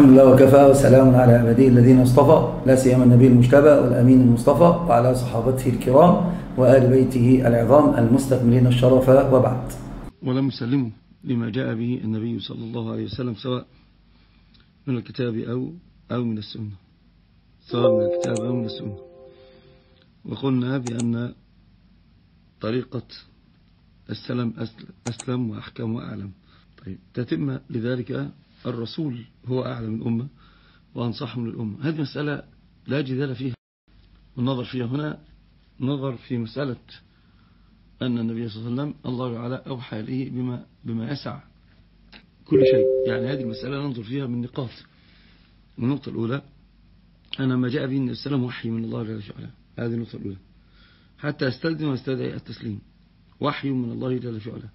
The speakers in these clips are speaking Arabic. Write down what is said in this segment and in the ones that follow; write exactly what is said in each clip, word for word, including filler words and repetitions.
الحمد لله وكفى، وسلام على عباده الذين اصطفى، لا سيما النبي المجتبى والأمين المصطفى، وعلى صحابته الكرام وآل بيته العظام المستكملين الشرف، وبعد. ولم يسلموا لما جاء به النبي صلى الله عليه وسلم، سواء من الكتاب أو أو من السنة سواء من الكتاب أو من السنة. وقلنا بأن طريقة السلام أسلم وأحكم وأعلم. طيب، تتم لذلك الرسول هو أعلم الأمة وأنصحهم للأمة. هذه مسألة لا جدال فيها، والنظر فيها هنا نظر في مسألة أن النبي صلى الله عليه وسلم الله تعالى أوحى إليه بما, بما يسع كل شيء. يعني هذه المسألة ننظر فيها من نقاط. النقطة الأولى أن ما جاء به النبي صلى الله عليه وسلم وحي من الله جل وعلا. هذه النقطة الأولى، حتى يستلزم ويستدعي التسليم، وحي من الله جل وعلا.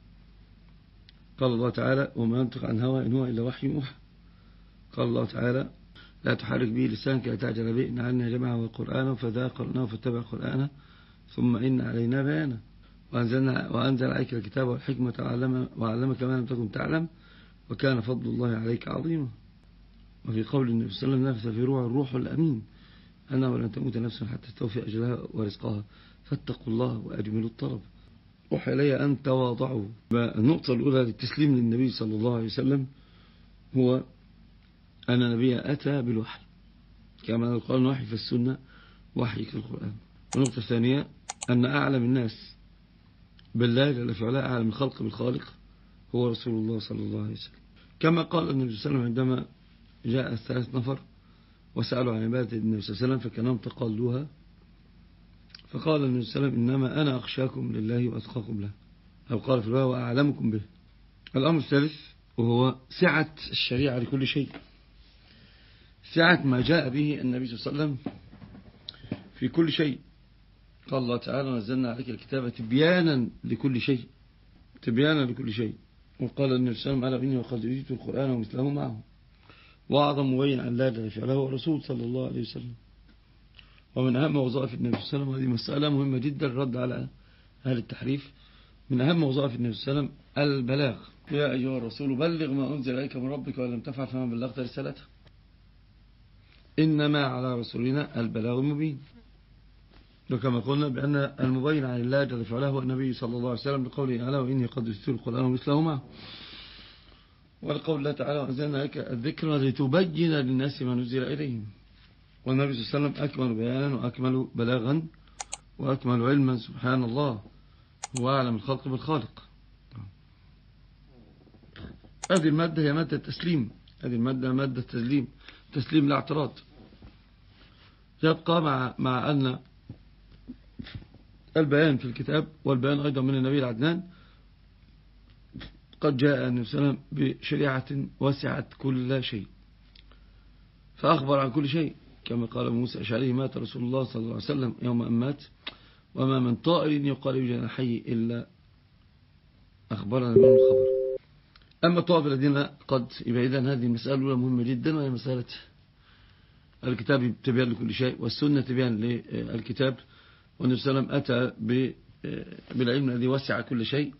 قال الله تعالى: وما ينطق عن هوى إن هو إلا وحي يوحى. قال الله تعالى: لا تحرك به لسانك لتعجل به، إن علينا جمعه وقرآنه فذا قرأناه فاتبع قرآنه ثم إن علينا بيانه. وأنزلنا وأنزل عليك الكتاب والحكمة وعلمك ما لم تكن تعلم وكان فضل الله عليك عظيما. وفي قول النبي صلى الله عليه وسلم: نفث في روح الروح الأمين أنه لن تموت نفس حتى تستوفي أجلها ورزقها فاتقوا الله وأجملوا الطلب. وحي إلي أن تواضعوا. النقطة الأولى للتسليم للنبي صلى الله عليه وسلم هو أن النبي أتى بالوحي، كما قال وحي في السنة وحي في القرآن. والنقطة الثانية أن أعلم الناس بالله جل وعلا، أعلم الخلق بالخالق، هو رسول الله صلى الله عليه وسلم. كما قال النبي صلى الله عليه وسلم عندما جاء الثلاث نفر وسألوا عن عبادة النبي صلى الله عليه وسلم فكانهم تقالوها، فقال النبي صلى الله عليه وسلم: إنما أنا أخشاكم لله وأتقاكم له، أو قال في الرواية: وأعلمكم به. الأمر الثالث وهو سعة الشريعة لكل شيء، سعة ما جاء به النبي صلى الله عليه وسلم في كل شيء. قال الله تعالى: نزلنا عليك الكتاب تبيانا لكل شيء، تبيانا لكل شيء. وقال النبي صلى الله عليه وسلم: ألا إني وقد أوتيت القرآن ومثله معه. وأعظم مبين عن لا جل وعلا هو الرسول صلى الله عليه وسلم. ومن أهم وظائف النبي صلى الله عليه وسلم، هذه مسألة مهمة جدا الرد على أهل التحريف، من أهم وظائف النبي صلى الله عليه وسلم البلاغ. يا أيها الرسول بلغ ما أنزل إليك من ربك ولم تفعل فما بلغت رسالته. إنما على رسولنا البلاغ المبين. وكما قلنا بأن المبين عن الله جل وعلا هو النبي صلى الله عليه وسلم، بقوله: ألا وإني قد أوتيت القرآن ومثله معه. والقول الله تعالى: وأنزلنا عليك الذكر لتبين للناس ما نزل إليهم. والنبي صلى الله عليه وسلم أكمل بيانا وأكمل بلاغا وأكمل علما، سبحان الله، هو أعلم الخلق بالخالق. هذه المادة هي مادة التسليم، هذه المادة مادة التسليم، تسليم لا اعتراض. يبقى مع مع أن البيان في الكتاب والبيان أيضا من النبي العدنان قد جاء النبي صلى الله عليه وسلم بشريعة وسعت كل شيء، فأخبر عن كل شيء، كما قال موسى الأشعري: مات رسول الله صلى الله عليه وسلم يوم أن مات وما من طائر يقال بجناحيه إلا أخبرنا منه الخبر. أما الطوائف الذين قد يبقى إذن هذه المسألة الأولى مهمة جدا، وهي مسألة الكتاب تبيان لكل شيء والسنة تبيان للكتاب. والنبي صلى الله عليه وسلم أتى بالعلم الذي وسع كل شيء،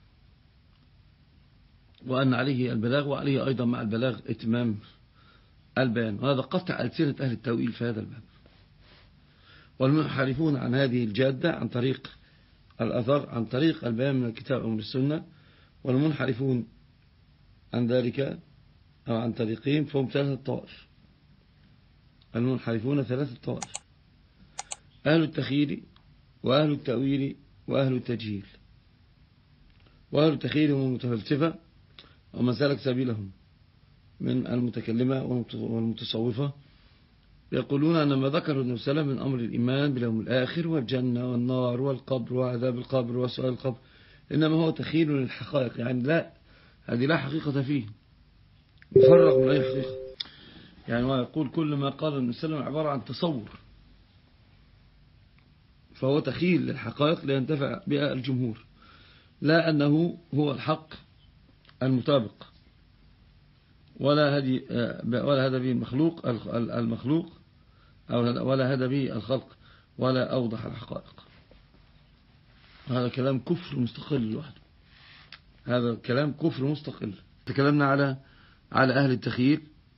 وأن عليه البلاغ وعليه أيضا مع البلاغ إتمام البيان. وهذا قطع ألسنة أهل التأويل في هذا الباب، والمنحرفون عن هذه الجادة عن طريق الأثر، عن طريق البيان من الكتاب أو من السنة، والمنحرفون عن ذلك أو عن طريقهم فهم ثلاثة طوائف. المنحرفون ثلاثة طوائف: أهل التخيير وأهل التأويل وأهل التجهيل. وأهل التخيير هم المتفلسفة ومن سلك سبيلهم من المتكلمة والمتصوفة، يقولون أن ما ذكر النبي صلى الله عليه وسلم من أمر الإيمان باليوم الآخر والجنة والنار والقبر وعذاب القبر وسؤال القبر إنما هو تخيل للحقائق، يعني لا، هذه لا حقيقة فيه، مفرغ من أي حقيقة. يعني هو يقول كل ما قال النبي صلى الله عليه وسلم عبارة عن تصور، فهو تخيل للحقائق لينتفع بها الجمهور، لا أنه هو الحق المطابق، ولا هدي ولا هذا به المخلوق المخلوق أو ولا هذا به الخلق ولا أوضح الحقائق. هذا كلام كفر مستقل لوحده، هذا كلام كفر مستقل. تكلمنا على على أهل التخيير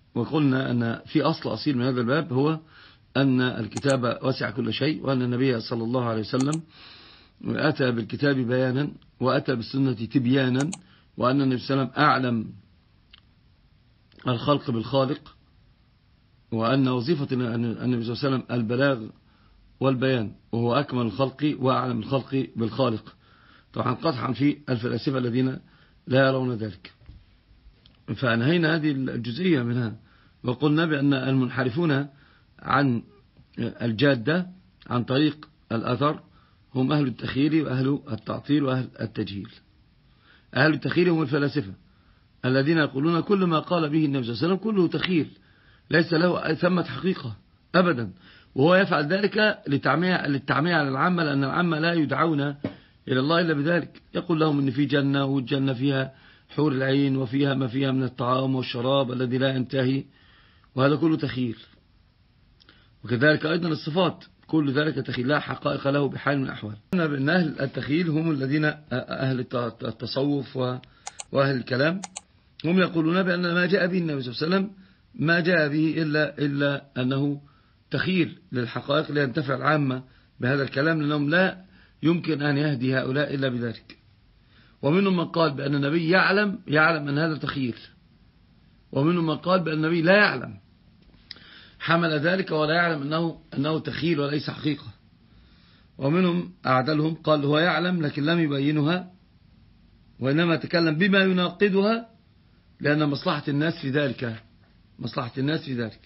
وقلنا أن في أصل أصيل من هذا الباب هو أن الكتاب وسع كل شيء، وأن النبي صلى الله عليه وسلم أتى بالكتاب بيانا وأتى بالسنة تبيانا، وأن النبي صلى الله عليه وسلم أعلم الخلق بالخالق، وأن وظيفة النبي صلى الله عليه وسلم البلاغ والبيان، وهو أكمل الخلق وأعلم الخلق بالخالق. طبعا قطعا في الفلاسفة الذين لا يرون ذلك. فأنهينا هذه الجزئية منها، وقلنا بأن المنحرفون عن الجادة عن طريق الأثر هم أهل التخيير وأهل التعطيل وأهل التجهيل. أهل التخيير هم الفلاسفة الذين يقولون كل ما قال به النبي صلى الله عليه وسلم كله تخيير، ليس له ثمة حقيقة أبدا، وهو يفعل ذلك للتعمية للتعمية على العامة، لأن العامة لا يدعون إلى الله إلا بذلك. يقول لهم إن في جنة، والجنة فيها حور العين وفيها ما فيها من الطعام والشراب الذي لا ينتهي، وهذا كله تخيير. وكذلك أيضا الصفات كل ذلك تخيير لا حقائق له بحال من الأحوال. بأن أهل التخيير هم الذين أهل التصوف وأهل الكلام، هم يقولون بأن ما جاء به النبي صلى الله عليه وسلم ما جاء به إلا, إلا أنه تخيير للحقائق لينتفع العامة بهذا الكلام، لأنهم لا يمكن أن يهدي هؤلاء إلا بذلك. ومنهم من قال بأن النبي يعلم يعلم أن هذا تخيير، ومنهم من قال بأن النبي لا يعلم، حمل ذلك ولا يعلم أنه, أنه تخيير وليس حقيقة. ومنهم أعدلهم قال هو يعلم لكن لم يبينها، وإنما تكلم بما يناقضها لأن مصلحة الناس في ذلك، مصلحة الناس في ذلك.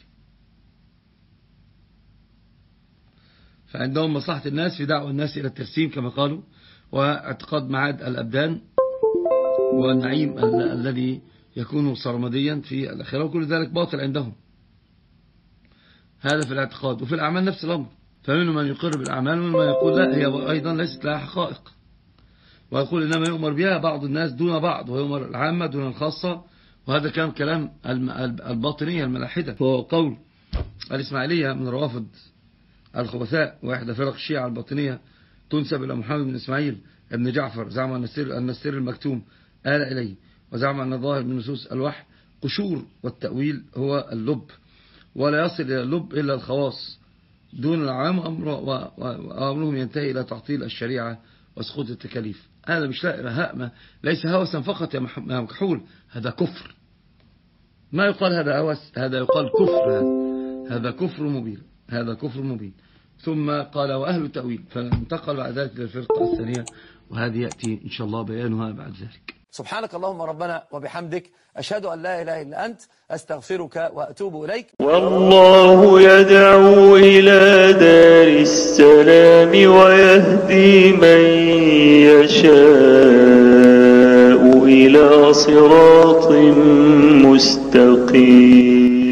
فعندهم مصلحة الناس في دعوة الناس إلى الترسيم كما قالوا، واعتقاد معاد الأبدان والنعيم الذي يكون سرمديا في الآخرة، وكل ذلك باطل عندهم. هذا في الاعتقاد. وفي الأعمال نفس الأمر، فمنهم من يقر بالأعمال ومنهم من يقول لا هي أيضا ليست لها حقائق، ويقول إنما يؤمر بها بعض الناس دون بعض، ويؤمر العامة دون الخاصة. وهذا كان كلام الباطنية الملاحدة، وهو قول الإسماعيلية من روافض الخبثاء، وإحدى فرق الشيعة الباطنية تنسب إلى محمد بن إسماعيل ابن جعفر، زعم أن السر, أن السر المكتوم آل إليه، وزعم أن الظاهر من نصوص الوحي قشور، والتأويل هو اللب، ولا يصل إلى اللب إلا الخواص دون العام، وأمرهم ينتهي إلى تعطيل الشريعة وسقوط التكاليف. هذا مش لا ليس هوسا فقط يا مكحول، هذا كفر. ما يقال هذا هوس، هذا يقال كفر، هذا, هذا كفر مبين، هذا كفر مبين. ثم قال وأهل التأويل، فانتقل بعد ذلك للفرقة الثانية، وهذه يأتي إن شاء الله بيانها بعد ذلك. سبحانك اللهم ربنا وبحمدك، أشهد أن لا إله إلا أنت، أستغفرك وأتوب إليك. والله يدعو إلى دار السلام ويهدي من يشاء إلى صراط مستقيم.